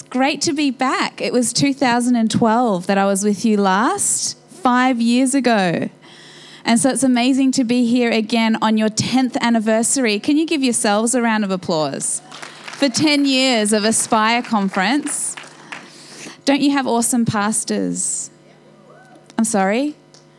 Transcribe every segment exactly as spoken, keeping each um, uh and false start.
great to be back. It was two thousand twelve that I was with you last, five years ago. And so it's amazing to be here again on your tenth anniversary. Can you give yourselves a round of applause for ten years of Aspire Conference? Don't you have awesome pastors? I'm sorry?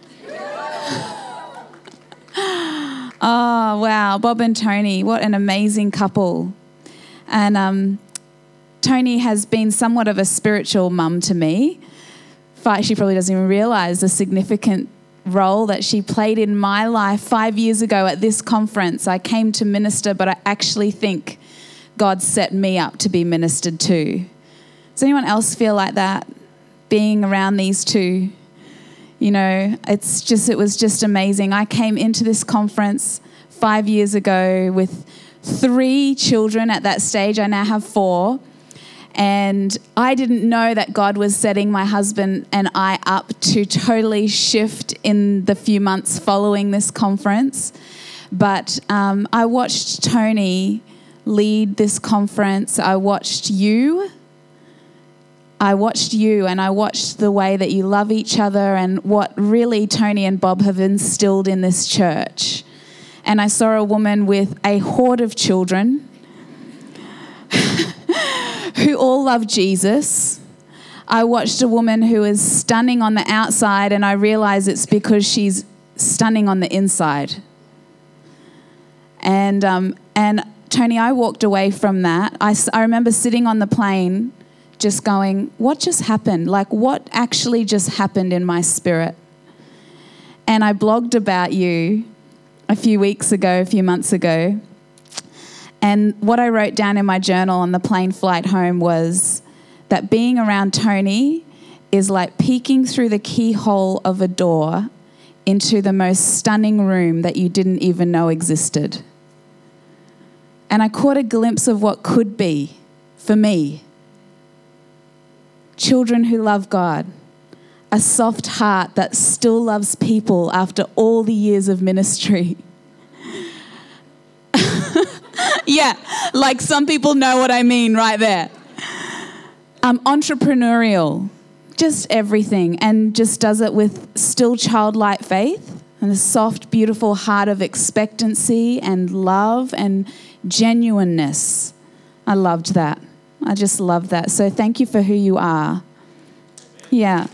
Oh, wow. Bob and Tony, what an amazing couple. And um, Tony has been somewhat of a spiritual mum to me. She probably doesn't even realise the significant role that she played in my life five years ago at this conference. I came to minister, but I actually think God set me up to be ministered to. Does anyone else feel like that? Being around these two, you know, it's just, it was just amazing. I came into this conference five years ago with three children at that stage. I now have four. And I didn't know that God was setting my husband and I up to totally shift in the few months following this conference. But um, I watched Tony lead this conference. I watched you. I watched you and I watched the way that you love each other and what really Tony and Bob have instilled in this church. And I saw a woman with a horde of children who all love Jesus. I watched a woman who is stunning on the outside, and I realize it's because she's stunning on the inside. And um, and Tony, I walked away from that. I, I remember sitting on the plane just going, what just happened? Like, what actually just happened in my spirit? And I blogged about you a few weeks ago, a few months ago. And what I wrote down in my journal on the plane flight home was that being around Tony is like peeking through the keyhole of a door into the most stunning room that you didn't even know existed. And I caught a glimpse of what could be for me. Children who love God, a soft heart that still loves people after all the years of ministry. Yeah, like some people know what I mean right there. Um, entrepreneurial, just everything, and just does it with still childlike faith and a soft, beautiful heart of expectancy and love and genuineness. I loved that. I just love that. So thank you for who you are. Yeah.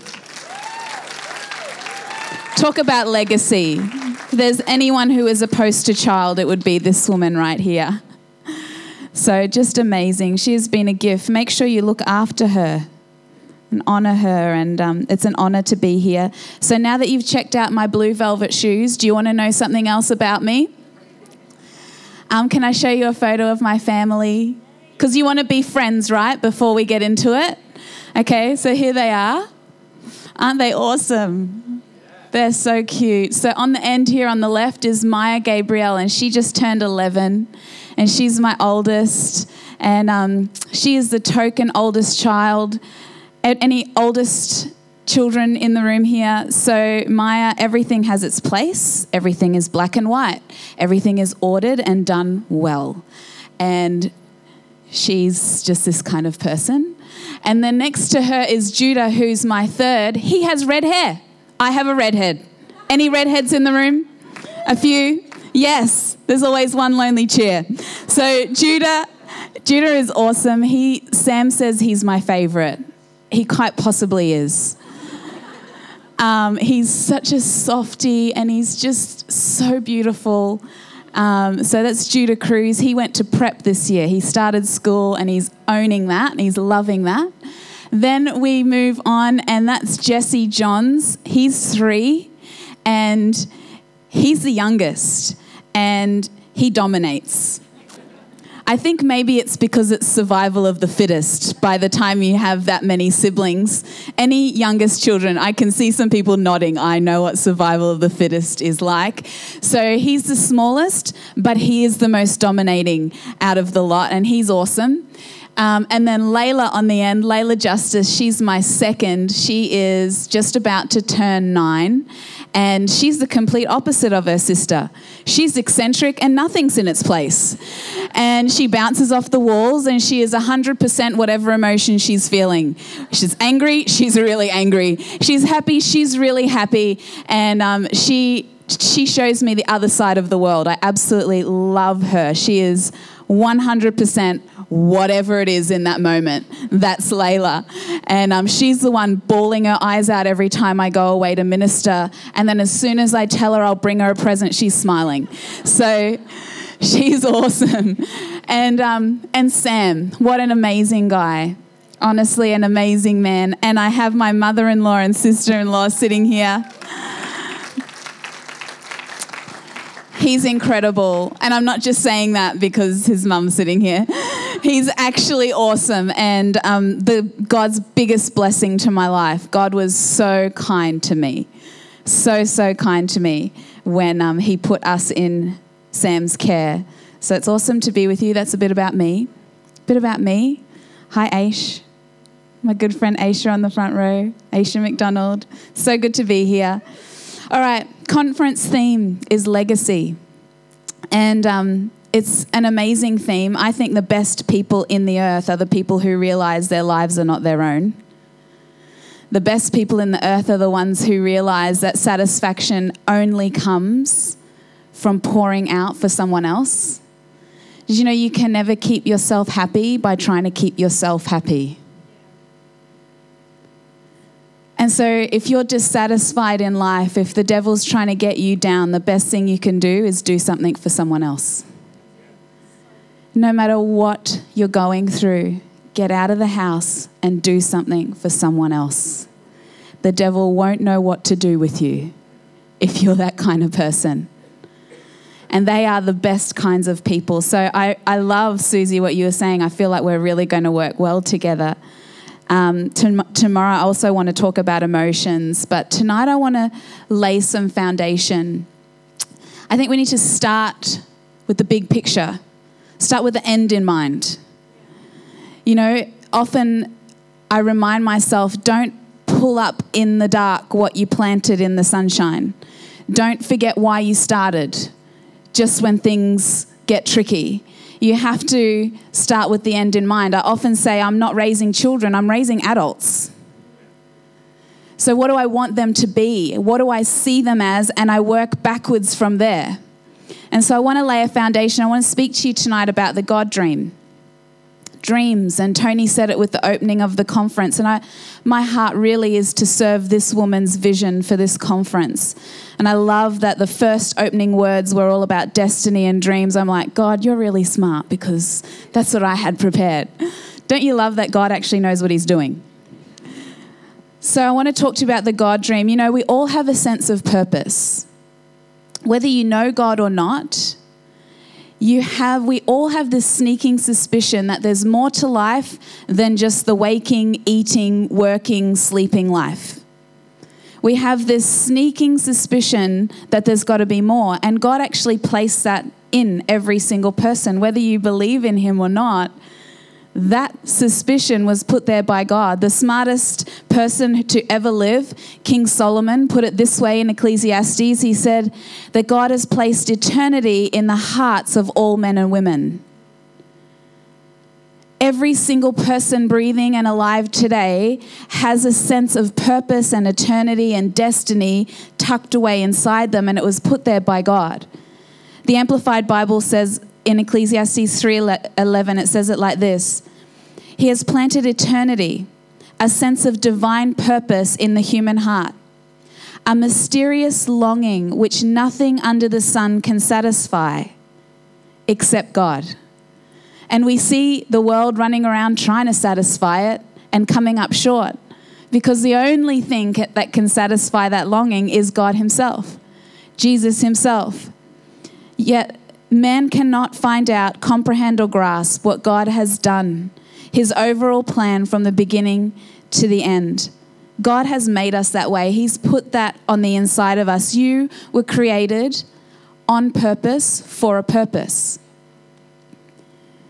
Talk about legacy. If there's anyone who is a poster child, it would be this woman right here. So just amazing. She has been a gift. Make sure you look after her and honour her, and um, it's an honour to be here. So now that you've checked out my blue velvet shoes, do you want to know something else about me? Um, can I show you a photo of my family? Because you want to be friends, right, before we get into it? Okay, so here they are. Aren't they awesome? They're so cute. So on the end here on the left is Maya Gabrielle, and she just turned eleven, and she's my oldest, and um, she is the token oldest child. Any oldest children in the room here? So Maya, everything has its place. Everything is black and white. Everything is ordered and done well. And she's just this kind of person. And then next to her is Judah, who's my third. He has red hair. I have a redhead. Any redheads in the room? A few? Yes, there's always one lonely chair. So Judah, Judah is awesome. He, Sam says he's my favourite. He quite possibly is. Um, he's such a softie and he's just so beautiful. Um, so that's Judah Cruz. He went to prep this year. He started school and he's owning that and he's loving that. Then we move on, and that's Jesse Johns. He's three and he's the youngest and he dominates. I think maybe it's because it's survival of the fittest by the time you have that many siblings. Any youngest children, I can see some people nodding. I know what survival of the fittest is like. So he's the smallest, but he is the most dominating out of the lot, and he's awesome. Um, and then Layla on the end, Layla Justice, she's my second. She is just about to turn nine. And she's the complete opposite of her sister. She's eccentric and nothing's in its place. And she bounces off the walls and she is one hundred percent whatever emotion she's feeling. She's angry, she's really angry. She's happy, she's really happy. And um, she she shows me the other side of the world. I absolutely love her. She is one hundred percent whatever it is in that moment. That's Layla. And um, she's the one bawling her eyes out every time I go away to minister. And then as soon as I tell her I'll bring her a present, she's smiling. So she's awesome. And um, and Sam, what an amazing guy. Honestly, an amazing man. And I have my mother-in-law and sister-in-law sitting here. He's incredible. And I'm not just saying that because his mum's sitting here. He's actually awesome and um, the God's biggest blessing to my life. God was so kind to me, so, so kind to me when um, he put us in Sam's care. So it's awesome to be with you. That's a bit about me. A bit about me. Hi, Aish. My good friend Aisha on the front row. Aisha McDonald. So good to be here. All right, conference theme is legacy. And um, it's an amazing theme. I think the best people in the earth are the people who realize their lives are not their own. The best people in the earth are the ones who realize that satisfaction only comes from pouring out for someone else. Did you know you can never keep yourself happy by trying to keep yourself happy? And so if you're dissatisfied in life, if the devil's trying to get you down, the best thing you can do is do something for someone else. No matter what you're going through, get out of the house and do something for someone else. The devil won't know what to do with you if you're that kind of person. And they are the best kinds of people. So I, I love, Susie, what you were saying. I feel like we're really going to work well together. Um, to, tomorrow I also want to talk about emotions, but tonight I want to lay some foundation. I think we need to start with the big picture. Start with the end in mind. You know, often I remind myself, don't pull up in the dark what you planted in the sunshine. Don't forget why you started, just when things get tricky. You have to start with the end in mind. I often say I'm not raising children, I'm raising adults. So what do I want them to be? What do I see them as? And I work backwards from there. And so I want to lay a foundation. I want to speak to you tonight about the God dream. Dreams, and Tony said it with the opening of the conference, and I, my heart really is to serve this woman's vision for this conference. And I love that the first opening words were all about destiny and dreams. I'm like, God, you're really smart because that's what I had prepared. Don't you love that God actually knows what he's doing? So I want to talk to you about the God dream. You know, we all have a sense of purpose. Whether you know God or not, You have, we all have this sneaking suspicion that there's more to life than just the waking, eating, working, sleeping life. We have this sneaking suspicion that there's got to be more. And God actually placed that in every single person. Whether you believe in him or not, that suspicion was put there by God. The smartest person to ever live, King Solomon, put it this way in Ecclesiastes. He said that God has placed eternity in the hearts of all men and women. Every single person breathing and alive today has a sense of purpose and eternity and destiny tucked away inside them, and it was put there by God. The Amplified Bible says in Ecclesiastes three eleven, it says it like this: He has planted eternity, a sense of divine purpose in the human heart, a mysterious longing which nothing under the sun can satisfy except God. And we see the world running around trying to satisfy it and coming up short, because the only thing that can satisfy that longing is God himself, Jesus himself. Yet man cannot find out, comprehend, or grasp what God has done, his overall plan from the beginning to the end. God has made us that way. He's put that on the inside of us. You were created on purpose for a purpose.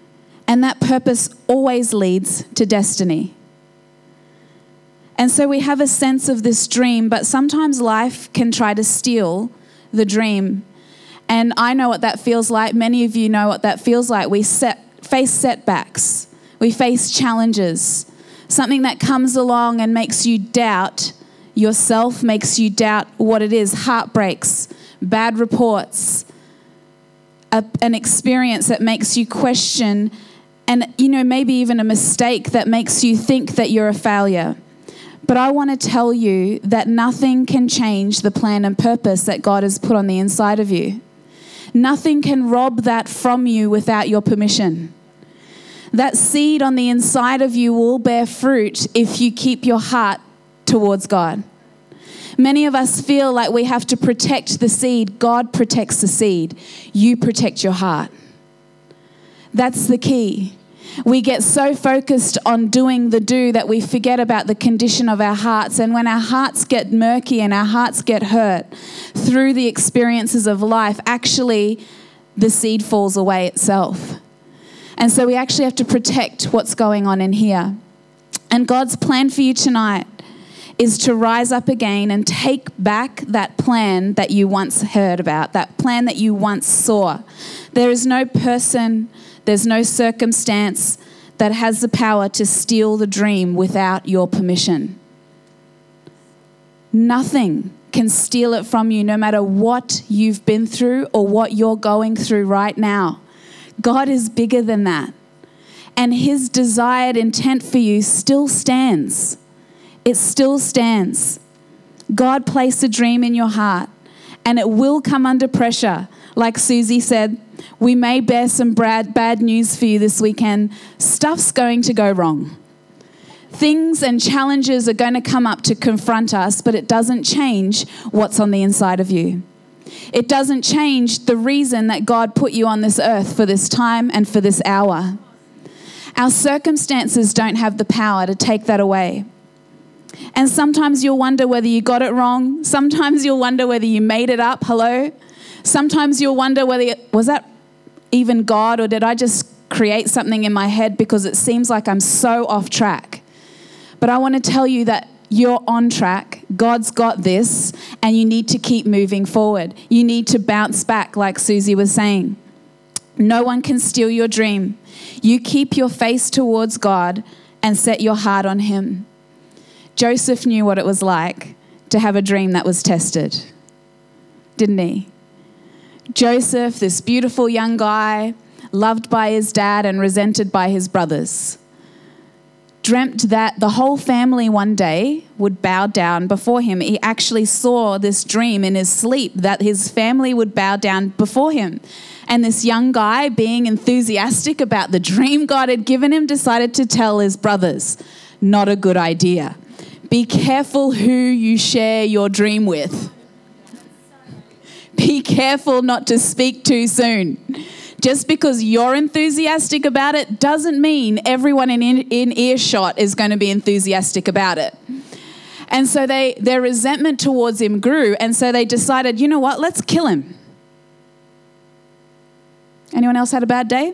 And that purpose always leads to destiny. And so we have a sense of this dream, but sometimes life can try to steal the dream. And I know what that feels like. Many of you know what that feels like. We set, face setbacks. We face challenges. Something that comes along and makes you doubt yourself, makes you doubt what it is. Heartbreaks, bad reports, a, an experience that makes you question, and you know, maybe even a mistake that makes you think that you're a failure. But I want to tell you that nothing can change the plan and purpose that God has put on the inside of you. Nothing can rob that from you without your permission. That seed on the inside of you will bear fruit if you keep your heart towards God. Many of us feel like we have to protect the seed. God protects the seed. You protect your heart. That's the key. We get so focused on doing the do that we forget about the condition of our hearts. And when our hearts get murky and our hearts get hurt through the experiences of life, actually the seed falls away itself. And so we actually have to protect what's going on in here. And God's plan for you tonight is to rise up again and take back that plan that you once heard about, that plan that you once saw. There is no person, there's no circumstance that has the power to steal the dream without your permission. Nothing can steal it from you, no matter what you've been through or what you're going through right now. God is bigger than that. And his desired intent for you still stands. It still stands. God placed a dream in your heart, and it will come under pressure. Like Susie said, we may bear some bad, bad news for you this weekend. Stuff's going to go wrong. Things and challenges are going to come up to confront us, but it doesn't change what's on the inside of you. It doesn't change the reason that God put you on this earth for this time and for this hour. Our circumstances don't have the power to take that away. And sometimes you'll wonder whether you got it wrong. Sometimes you'll wonder whether you made it up. Hello? Sometimes you'll wonder whether, it, was that even God, or did I just create something in my head because it seems like I'm so off track? But I want to tell you that you're on track. God's got this, and you need to keep moving forward. You need to bounce back, like Susie was saying. No one can steal your dream. You keep your face towards God and set your heart on him. Joseph knew what it was like to have a dream that was tested, didn't he? Joseph, this beautiful young guy, loved by his dad and resented by his brothers, dreamt that the whole family one day would bow down before him. He actually saw this dream in his sleep that his family would bow down before him. And this young guy, being enthusiastic about the dream God had given him, decided to tell his brothers, not a good idea. Be careful who you share your dream with. Be careful not to speak too soon. Just because you're enthusiastic about it doesn't mean everyone in, in earshot is going to be enthusiastic about it. And so they their resentment towards him grew, and so they decided, you know what, let's kill him. Anyone else had a bad day?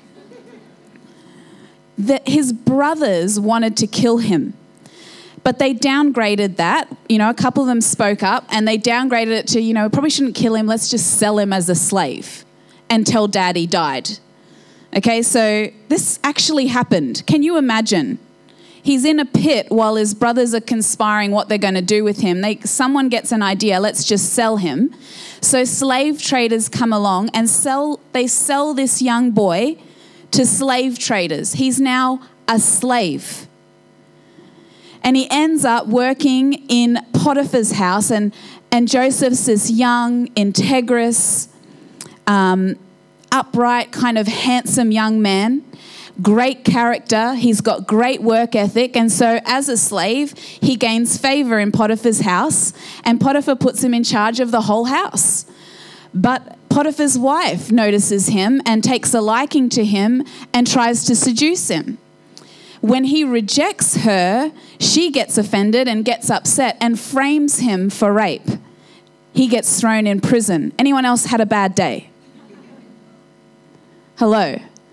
That his brothers wanted to kill him. But they downgraded that. You know, a couple of them spoke up and they downgraded it to, you know, probably shouldn't kill him. Let's just sell him as a slave until Daddy died. Okay, so this actually happened. Can you imagine? He's in a pit while his brothers are conspiring what they're going to do with him. They, someone gets an idea, let's just sell him. So slave traders come along and sell. They sell this young boy to slave traders. He's now a slave. And he ends up working in Potiphar's house. And, and Joseph's this young, integrous, um, upright, kind of handsome young man. Great character. He's got great work ethic. And so as a slave, he gains favor in Potiphar's house. And Potiphar puts him in charge of the whole house. But Potiphar's wife notices him and takes a liking to him and tries to seduce him. When he rejects her, she gets offended and gets upset and frames him for rape. He gets thrown in prison. Anyone else had a bad day? Hello.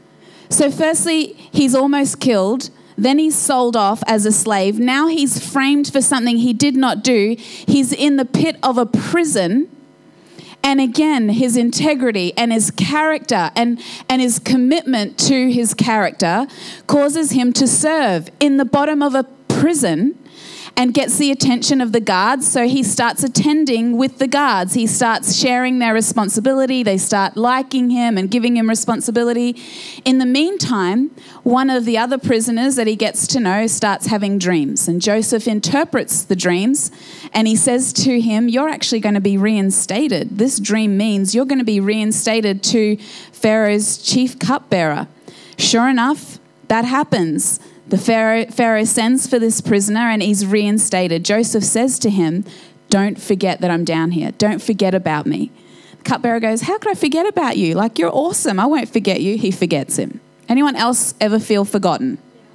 So firstly, he's almost killed. Then he's sold off as a slave. Now he's framed for something he did not do. He's in the pit of a prison. And again, his integrity and his character and, and his commitment to his character causes him to serve in the bottom of a prison and gets the attention of the guards. So he starts attending with the guards. He starts sharing their responsibility. They start liking him and giving him responsibility. In the meantime, one of the other prisoners that he gets to know starts having dreams. And Joseph interprets the dreams and he says to him, you're actually going to be reinstated. This dream means you're going to be reinstated to Pharaoh's chief cupbearer. Sure enough, that happens. The Pharaoh, Pharaoh sends for this prisoner and he's reinstated. Joseph says to him, don't forget that I'm down here. Don't forget about me. The cupbearer goes, how could I forget about you? Like, you're awesome. I won't forget you. He forgets him. Anyone else ever feel forgotten?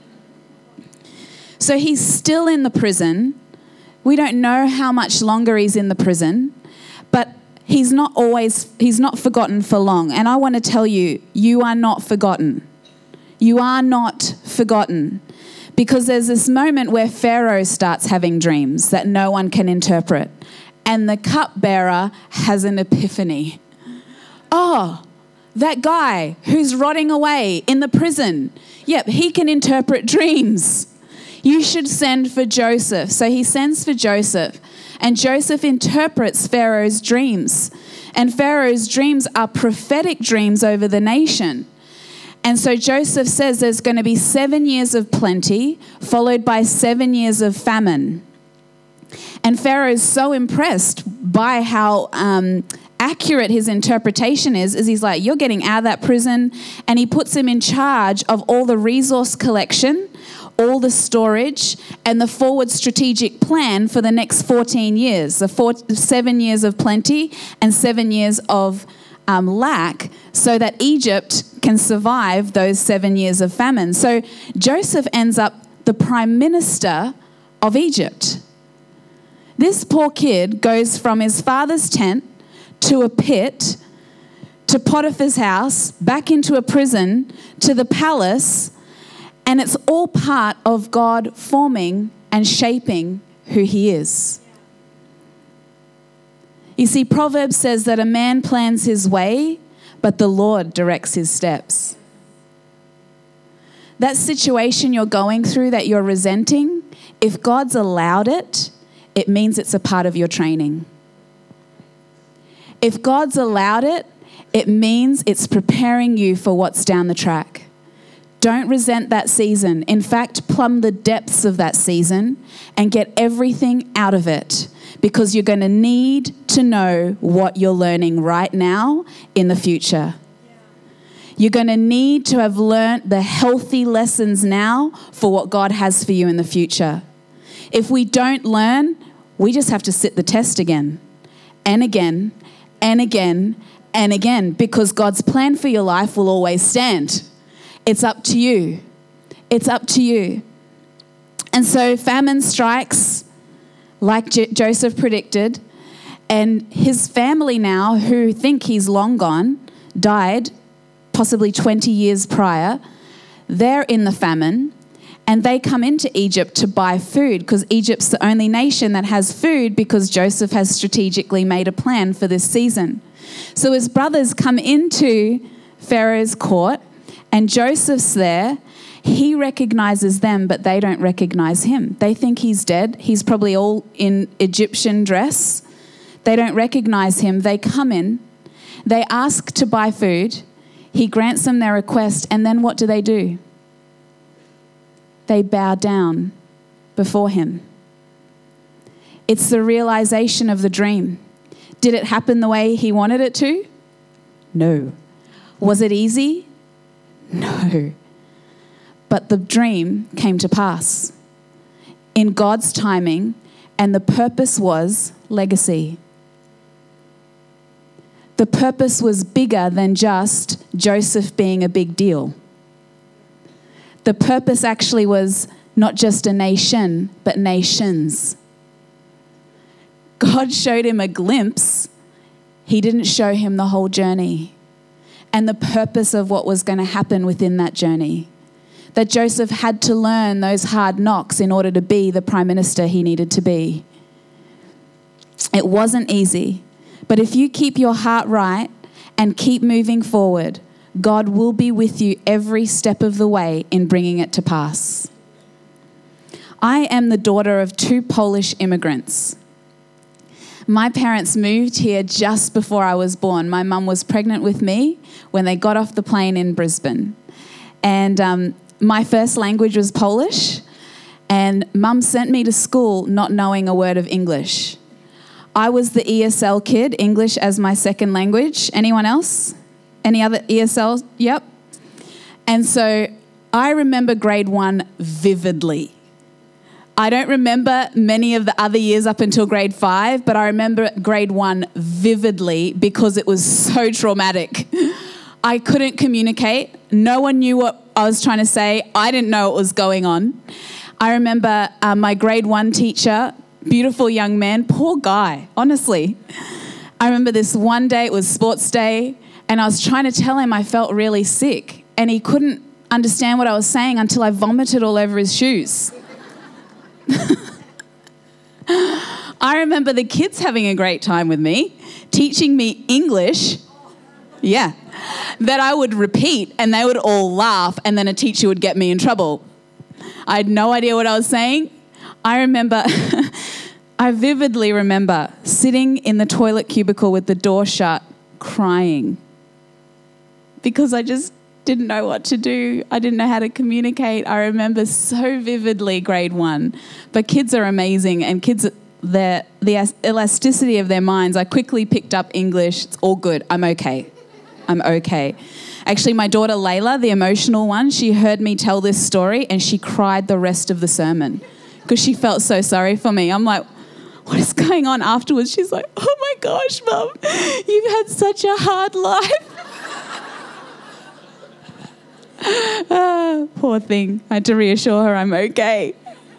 So he's still in the prison. We don't know how much longer he's in the prison, but he's not always, he's not forgotten for long. And I want to tell you, you are not forgotten. You are not forgotten, because there's this moment where Pharaoh starts having dreams that no one can interpret, and the cupbearer has an epiphany. Oh, that guy who's rotting away in the prison, yep, he can interpret dreams. You should send for Joseph. So he sends for Joseph, and Joseph interprets Pharaoh's dreams. And Pharaoh's dreams are prophetic dreams over the nation. And so Joseph says there's going to be seven years of plenty, followed by seven years of famine. And Pharaoh is so impressed by how um, accurate his interpretation is, is he's like, you're getting out of that prison. And he puts him in charge of all the resource collection, all the storage, and the forward strategic plan for the next fourteen years, the four, seven years of plenty and seven years of um, lack, so that Egypt can survive those seven years of famine. So Joseph ends up the prime minister of Egypt. This poor kid goes from his father's tent to a pit, to Potiphar's house, back into a prison, to the palace, and it's all part of God forming and shaping who he is. You see, Proverbs says that a man plans his way, but the Lord directs his steps. That situation you're going through that you're resenting, if God's allowed it, it means it's a part of your training. If God's allowed it, it means it's preparing you for what's down the track. Don't resent that season. In fact, plumb the depths of that season and get everything out of it, because you're going to need to know what you're learning right now in the future. You're going to need to have learnt the healthy lessons now for what God has for you in the future. If we don't learn, we just have to sit the test again and again and again and again, because God's plan for your life will always stand. It's up to you. It's up to you. And so famine strikes like J- Joseph predicted, and his family now, who think he's long gone, died possibly twenty years prior. They're in the famine, and they come into Egypt to buy food, because Egypt's the only nation that has food, because Joseph has strategically made a plan for this season. So his brothers come into Pharaoh's court, and Joseph's there. He recognizes them, but they don't recognize him. They think he's dead. He's probably all in Egyptian dress. They don't recognize him. They come in. They ask to buy food. He grants them their request, and then what do they do? They bow down before him. It's the realization of the dream. Did it happen the way he wanted it to? No. Was it easy? No. But the dream came to pass in God's timing, and the purpose was legacy. The purpose was bigger than just Joseph being a big deal. The purpose actually was not just a nation, but nations. God showed him a glimpse. He didn't show him the whole journey. and the purpose of what was going to happen within that journey. That Joseph had to learn those hard knocks in order to be the prime minister he needed to be. It wasn't easy, but if you keep your heart right and keep moving forward, God will be with you every step of the way in bringing it to pass. I am the daughter of two Polish immigrants. My parents moved here just before I was born. My mum was pregnant with me when they got off the plane in Brisbane. And um, my first language was Polish, and mum sent me to school not knowing a word of English. I was the E S L kid, English as my second language. Anyone else? Any other E S L? Yep. And so I remember grade one vividly. I don't remember many of the other years up until grade five, but I remember grade one vividly because it was so traumatic. I couldn't communicate. No one knew what I was trying to say. I didn't know what was going on. I remember uh, my grade one teacher, beautiful young man, poor guy, honestly. I remember this one day, it was sports day, and I was trying to tell him I felt really sick, and he couldn't understand what I was saying until I vomited all over his shoes. I remember the kids having a great time with me, teaching me English, yeah, that I would repeat and they would all laugh, and then a teacher would get me in trouble. I had no idea what I was saying. I remember, I vividly remember sitting in the toilet cubicle with the door shut, crying because I just didn't know what to do. I didn't know how to communicate. I remember so vividly grade one. But kids are amazing, and kids, their, the elasticity of their minds, I quickly picked up English. It's all good. I'm okay. I'm okay. Actually, my daughter Layla, the emotional one, she heard me tell this story and she cried the rest of the sermon because she felt so sorry for me. I'm like, what is going on afterwards? She's like, oh my gosh, Mum, you've had such a hard life. Ah, poor thing. I had to reassure her I'm okay.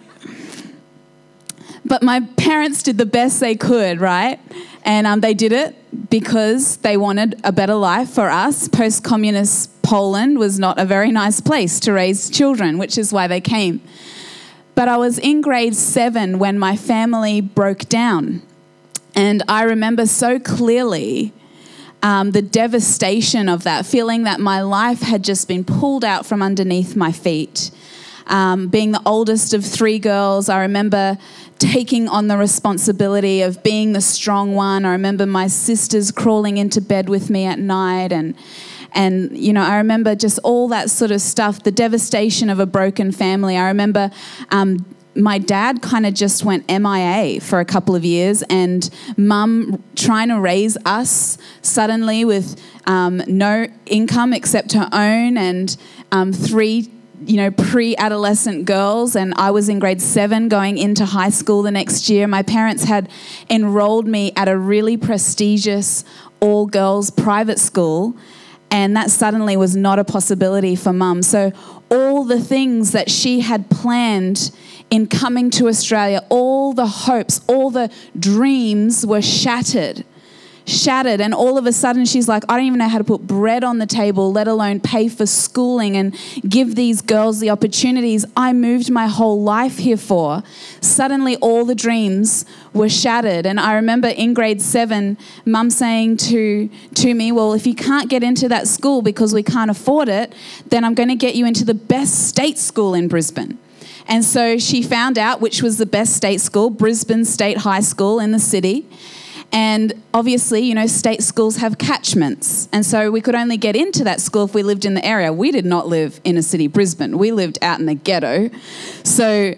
But my parents did the best they could, right? And um, they did it because they wanted a better life for us. Post-communist Poland was not a very nice place to raise children, which is why they came. But I was in grade seven when my family broke down. And I remember so clearly Um, the devastation of that, feeling that my life had just been pulled out from underneath my feet. Um, being the oldest of three girls, I remember taking on the responsibility of being the strong one. I remember my sisters crawling into bed with me at night, and and you know, I remember just all that sort of stuff, the devastation of a broken family. I remember um, my dad kind of just went M I A for a couple of years, and mum trying to raise us suddenly with um, no income except her own, and um, three, you know, pre-adolescent girls. And I was in grade seven going into high school the next year. My parents had enrolled me at a really prestigious all-girls private school, and that suddenly was not a possibility for mum. So all the things that she had planned in coming to Australia, all the hopes, all the dreams were shattered, shattered. And all of a sudden she's like, I don't even know how to put bread on the table, let alone pay for schooling and give these girls the opportunities I moved my whole life here for. Suddenly all the dreams were shattered. And I remember in grade seven, mum saying to, to me, well, if you can't get into that school because we can't afford it, then I'm going to get you into the best state school in Brisbane. And so she found out which was the best state school, Brisbane State High School in the city. And obviously, you know, state schools have catchments. And so we could only get into that school if we lived in the area. We did not live in a city, Brisbane. We lived out in the ghetto. So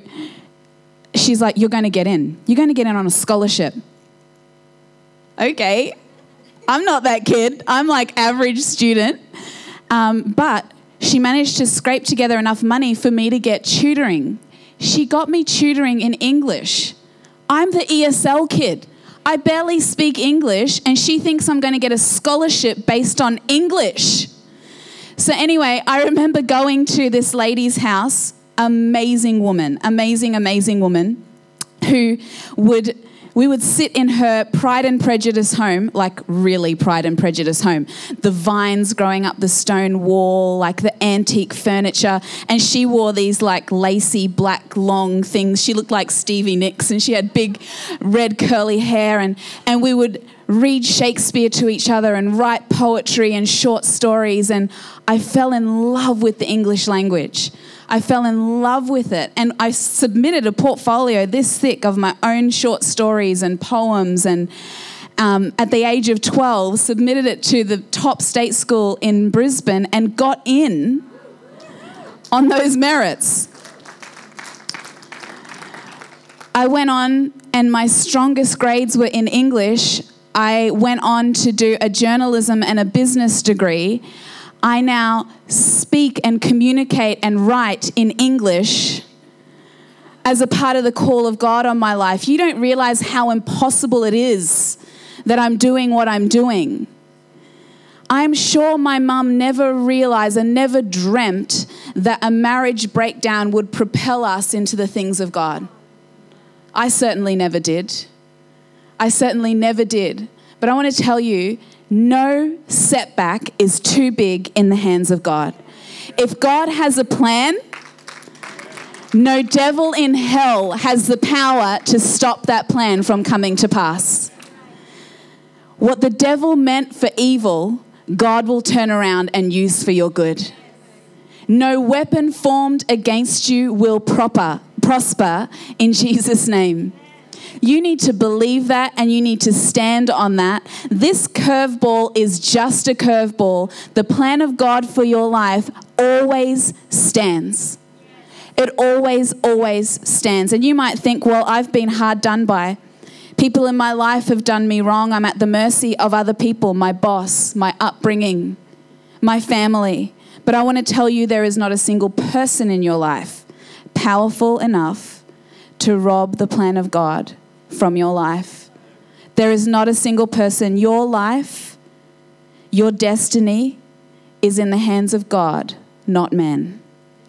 she's like, you're going to get in. You're going to get in on a scholarship. Okay. I'm not that kid. I'm like average student. Um, but she managed to scrape together enough money for me to get tutoring. She got me tutoring in English. I'm the E S L kid. I barely speak English, and she thinks I'm going to get a scholarship based on English. So anyway, I remember going to this lady's house, amazing woman, amazing, amazing woman, who would We would sit in her Pride and Prejudice home, like really Pride and Prejudice home. The vines growing up the stone wall, like the antique furniture. And she wore these like lacy black long things. She looked like Stevie Nicks, and she had big red curly hair. And, and we would read Shakespeare to each other and write poetry and short stories. And I fell in love with the English language. I fell in love with it, and I submitted a portfolio this thick of my own short stories and poems, and um, at the age of twelve, submitted it to the top state school in Brisbane and got in on those merits. I went on, and my strongest grades were in English. I went on to do a journalism and a business degree. I now speak and communicate and write in English as a part of the call of God on my life. You don't realize how impossible it is that I'm doing what I'm doing. I'm sure my mum never realized and never dreamt that a marriage breakdown would propel us into the things of God. I certainly never did. I certainly never did. But I want to tell you, no setback is too big in the hands of God. If God has a plan, no devil in hell has the power to stop that plan from coming to pass. What the devil meant for evil, God will turn around and use for your good. No weapon formed against you will proper, prosper in Jesus' name. You need to believe that, and you need to stand on that. This curveball is just a curveball. The plan of God for your life always stands. It always, always stands. And you might think, well, I've been hard done by. People in my life have done me wrong. I'm at the mercy of other people, my boss, my upbringing, my family. But I want to tell you, there is not a single person in your life powerful enough to rob the plan of God from your life. There is not a single person. Your life, your destiny is in the hands of God, not man.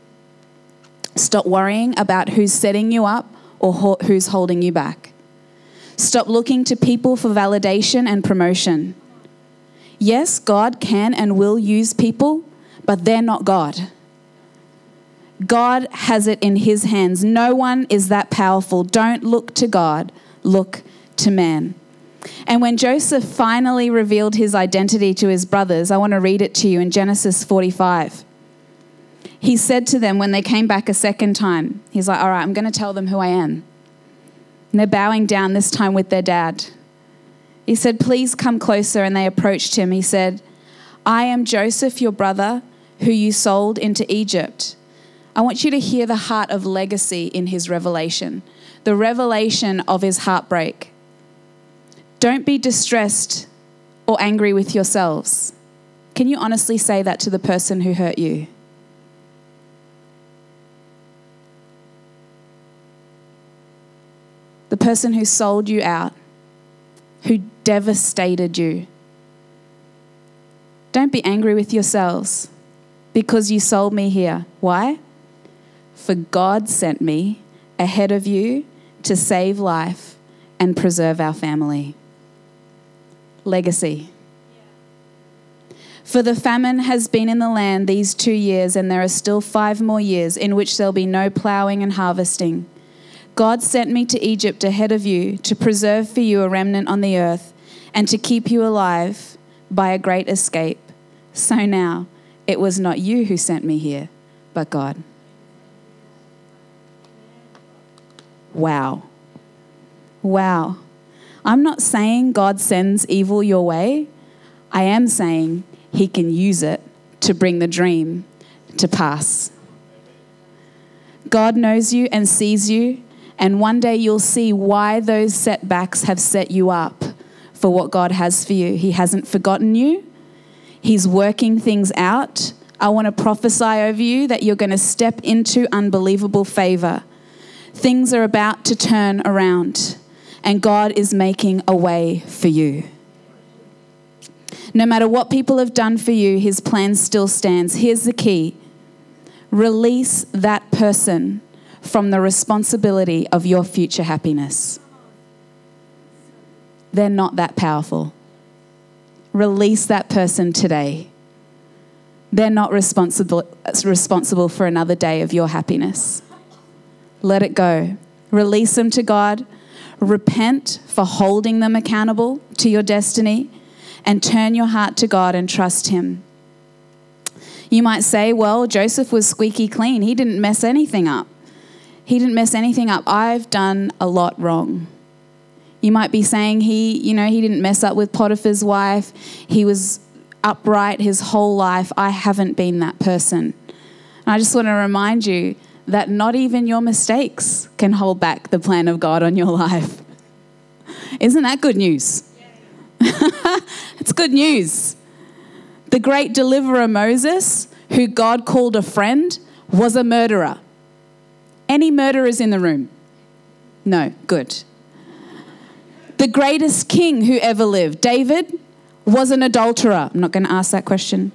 Stop worrying about who's setting you up or ho- who's holding you back. Stop looking to people for validation and promotion. Yes, God can and will use people, but they're not God. God has it in his hands. No one is that powerful. Don't look to God. Look to man. And when Joseph finally revealed his identity to his brothers, I want to read it to you in Genesis forty-five. He said to them when they came back a second time, he's like, all right, I'm going to tell them who I am. And they're bowing down, this time with their dad. He said, please come closer. And they approached him. He said, I am Joseph, your brother, who you sold into Egypt. I want you to hear the heart of legacy in his revelation, the revelation of his heartbreak. Don't be distressed or angry with yourselves. Can you honestly say that to the person who hurt you? The person who sold you out, who devastated you. Don't be angry with yourselves because you sold me here. Why? For God sent me ahead of you to save life and preserve our family. Legacy. For the famine has been in the land these two years, and there are still five more years in which there'll be no ploughing and harvesting. God sent me to Egypt ahead of you to preserve for you a remnant on the earth and to keep you alive by a great escape. So now it was not you who sent me here, but God. Wow. Wow. I'm not saying God sends evil your way. I am saying he can use it to bring the dream to pass. God knows you and sees you. And one day you'll see why those setbacks have set you up for what God has for you. He hasn't forgotten you. He's working things out. I want to prophesy over you that you're going to step into unbelievable favor. Things are about to turn around, and God is making a way for you. No matter what people have done for you, his plan still stands. Here's the key. Release that person from the responsibility of your future happiness. they're not that powerful. Release that person today. They're not responsible, responsible for another day of your happiness. Let it go. Release them to God. Repent for holding them accountable to your destiny, and turn your heart to God and trust him. You might say, well, Joseph was squeaky clean. He didn't mess anything up. He didn't mess anything up. I've done a lot wrong. You might be saying he, you know, he didn't mess up with Potiphar's wife. He was upright his whole life. I haven't been that person. And I just want to remind you that not even your mistakes can hold back the plan of God on your life. Isn't that good news? It's good news. The great deliverer Moses, who God called a friend, was a murderer. Any murderers in the room? No, good. The greatest king who ever lived, David, was an adulterer. I'm not going to ask that question.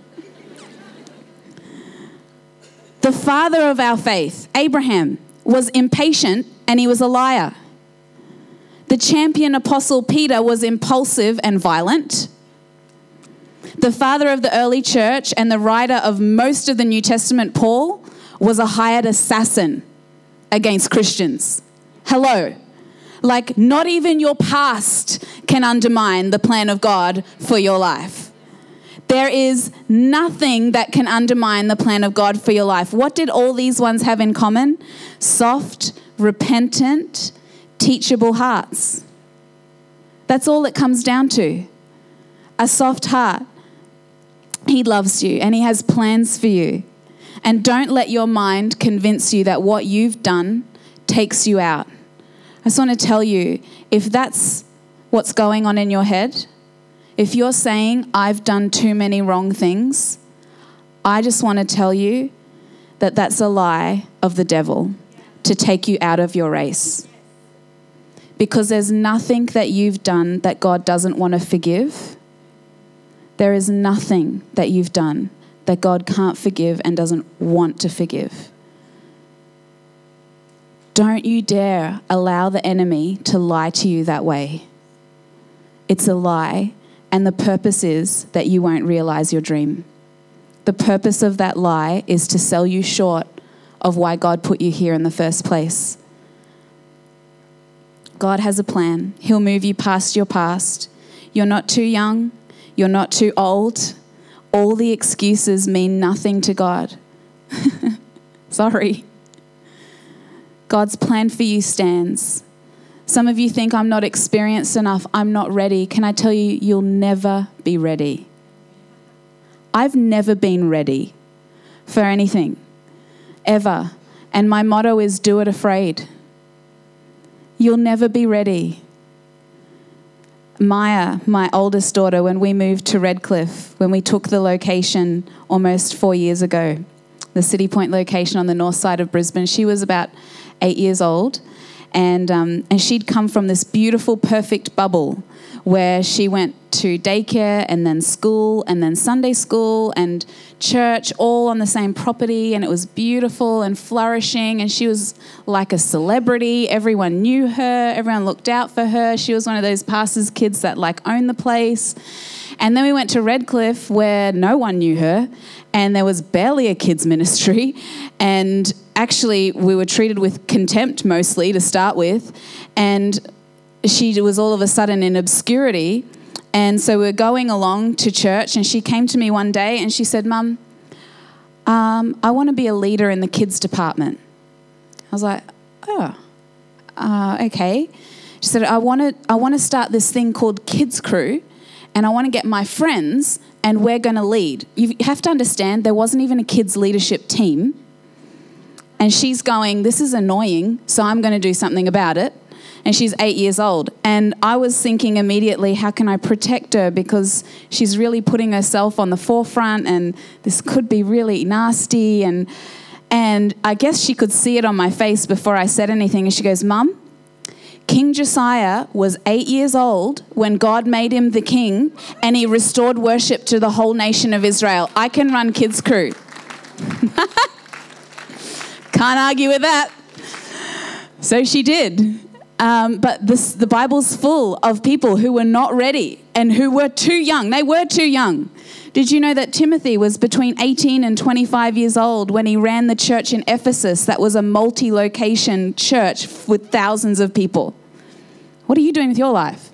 The father of our faith, Abraham, was impatient and he was a liar. The champion apostle Peter was impulsive and violent. The father of the early church and the writer of most of the New Testament, Paul, was a hired assassin against Christians. Hello. Like, not even your past can undermine the plan of God for your life. There is nothing that can undermine the plan of God for your life. What did all these ones have in common? Soft, repentant, teachable hearts. That's all it comes down to. A soft heart. He loves you and he has plans for you. And don't let your mind convince you that what you've done takes you out. I just want to tell you, if that's what's going on in your head, if you're saying, I've done too many wrong things, I just want to tell you that that's a lie of the devil to take you out of your race. Because there's nothing that you've done that God doesn't want to forgive. There is nothing that you've done that God can't forgive and doesn't want to forgive. Don't you dare allow the enemy to lie to you that way. It's a lie, and the purpose is that you won't realize your dream. The purpose of that lie is to sell you short of why God put you here in the first place. God has a plan. He'll move you past your past. You're not too young. You're not too old. All the excuses mean nothing to God. Sorry. God's plan for you stands. Some of you think, I'm not experienced enough. I'm not ready. Can I tell you, you'll never be ready. I've never been ready for anything, ever. And my motto is, do it afraid. You'll never be ready. Maya, my oldest daughter, when we moved to Redcliffe, when we took the location almost four years ago, the City Point location on the north side of Brisbane, she was about eight years old. And um, and she'd come from this beautiful, perfect bubble where she went to daycare and then school and then Sunday school and church all on the same property, and it was beautiful and flourishing, and she was like a celebrity. Everyone knew her. Everyone looked out for her. She was one of those pastors' kids that like owned the place. And then we went to Redcliffe where no one knew her, and there was barely a kids ministry, and actually we were treated with contempt mostly to start with, and she was all of a sudden in obscurity. And so we were going along to church, and she came to me one day and she said, Mum, um, I want to be a leader in the kids department. I was like, oh, uh, okay. She said, I want to I want to start this thing called Kids Crew, and I want to get my friends and we're going to lead. You have to understand, there wasn't even a kids leadership team. And she's going, this is annoying, so I'm going to do something about it. And she's eight years old. And I was thinking immediately, how can I protect her? Because she's really putting herself on the forefront, and this could be really nasty. And and I guess she could see it on my face before I said anything. And she goes, Mum, King Josiah was eight years old when God made him the king, and he restored worship to the whole nation of Israel. I can run Kids Crew. Can't argue with that. So she did. Um, but this, the Bible's full of people who were not ready and who were too young. They were too young. Did you know that Timothy was between eighteen and twenty-five years old when he ran the church in Ephesus that was a multi-location church with thousands of people? What are you doing with your life?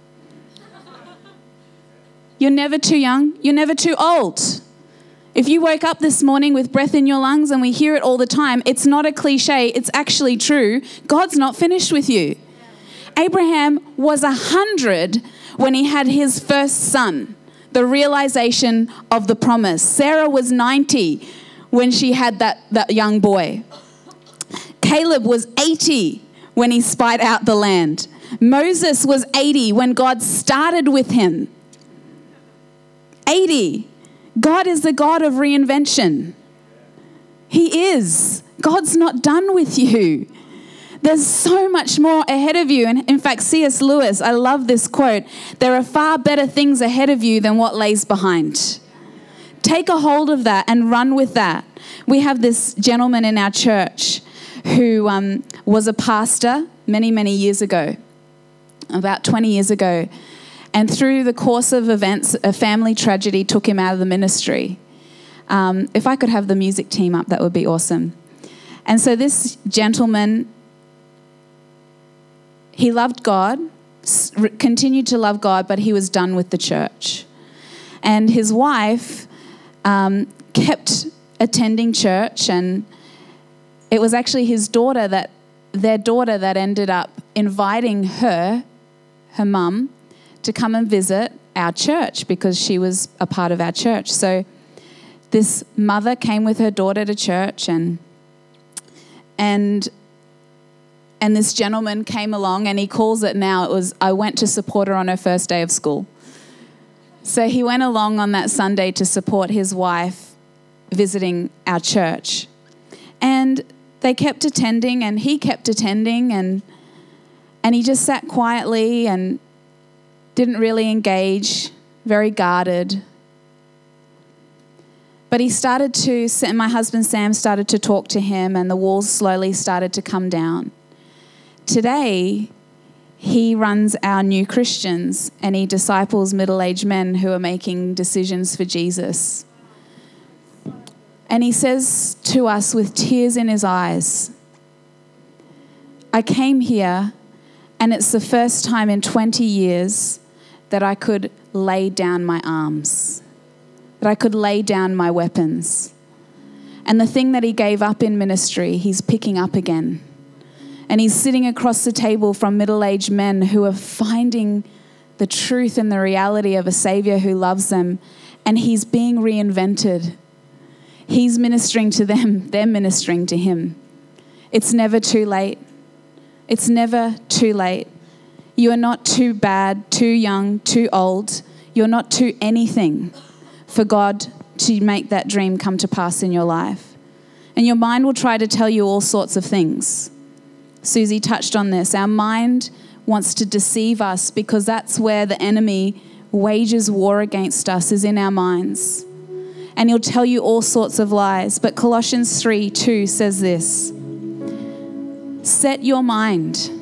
You're never too young. You're never too old. If you woke up this morning with breath in your lungs, and we hear it all the time, it's not a cliche, it's actually true. God's not finished with you. Abraham was a hundred when he had his first son, the realization of the promise. Sarah was ninety when she had that, that young boy. Caleb was eighty when he spied out the land. Moses was eighty when God started with him. eighty. God is the God of reinvention. He is. God's not done with you. There's so much more ahead of you. And in fact, C S Lewis, I love this quote, there are far better things ahead of you than what lays behind. Take a hold of that and run with that. We have this gentleman in our church who um, was a pastor many, many years ago, about twenty years ago. And through the course of events, a family tragedy took him out of the ministry. Um, if I could have the music team up, that would be awesome. And so this gentleman, he loved God, continued to love God, but he was done with the church. And his wife um, kept attending church, and it was actually his daughter that, their daughter that ended up inviting her, her mum, to come and visit our church because she was a part of our church. So this mother came with her daughter to church, and and and this gentleman came along, and he calls it now, it was, I went to support her on her first day of school. So he went along on that Sunday to support his wife visiting our church. And they kept attending, and he kept attending, and and he just sat quietly and didn't really engage, very guarded. But he started to, my husband Sam started to talk to him, and the walls slowly started to come down. Today, he runs our New Christians, and he disciples middle-aged men who are making decisions for Jesus. And he says to us with tears in his eyes, I came here, and it's the first time in twenty years that I could lay down my arms, that I could lay down my weapons. And the thing that he gave up in ministry, he's picking up again. And he's sitting across the table from middle-aged men who are finding the truth and the reality of a Savior who loves them, and he's being reinvented. He's ministering to them, they're ministering to him. It's never too late. It's never too late. You are not too bad, too young, too old. You're not too anything for God to make that dream come to pass in your life. And your mind will try to tell you all sorts of things. Susie touched on this. Our mind wants to deceive us because that's where the enemy wages war against us, is in our minds. And he'll tell you all sorts of lies. But Colossians three two says this, set your mind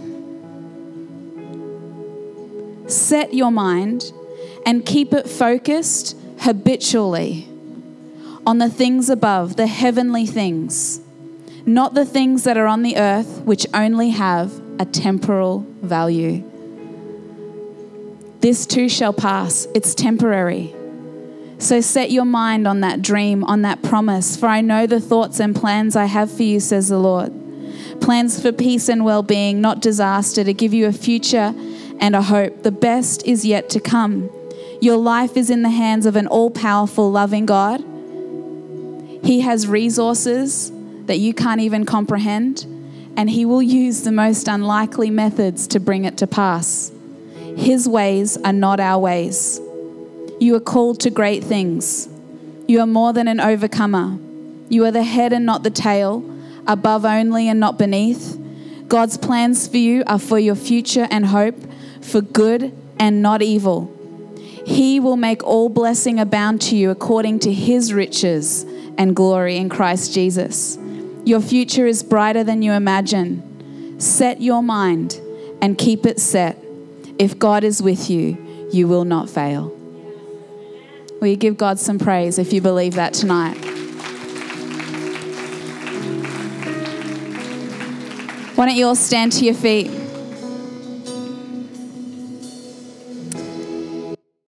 Set your mind and keep it focused habitually on the things above, the heavenly things, not the things that are on the earth, which only have a temporal value. This too shall pass. It's temporary. So set your mind on that dream, on that promise. For I know the thoughts and plans I have for you, says the Lord. Plans for peace and well-being, not disaster, to give you a future and a hope. The best is yet to come. Your life is in the hands of an all-powerful, loving God. He has resources that you can't even comprehend, and he will use the most unlikely methods to bring it to pass. His ways are not our ways. You are called to great things. You are more than an overcomer. You are the head and not the tail, above only and not beneath. God's plans for you are for your future and hope, for good and not evil. He will make all blessing abound to you according to his riches and glory in Christ Jesus. Your future is brighter than you imagine. Set your mind and keep it set. If God is with you, you will not fail. Will you give God some praise if you believe that tonight? Why don't you all stand to your feet?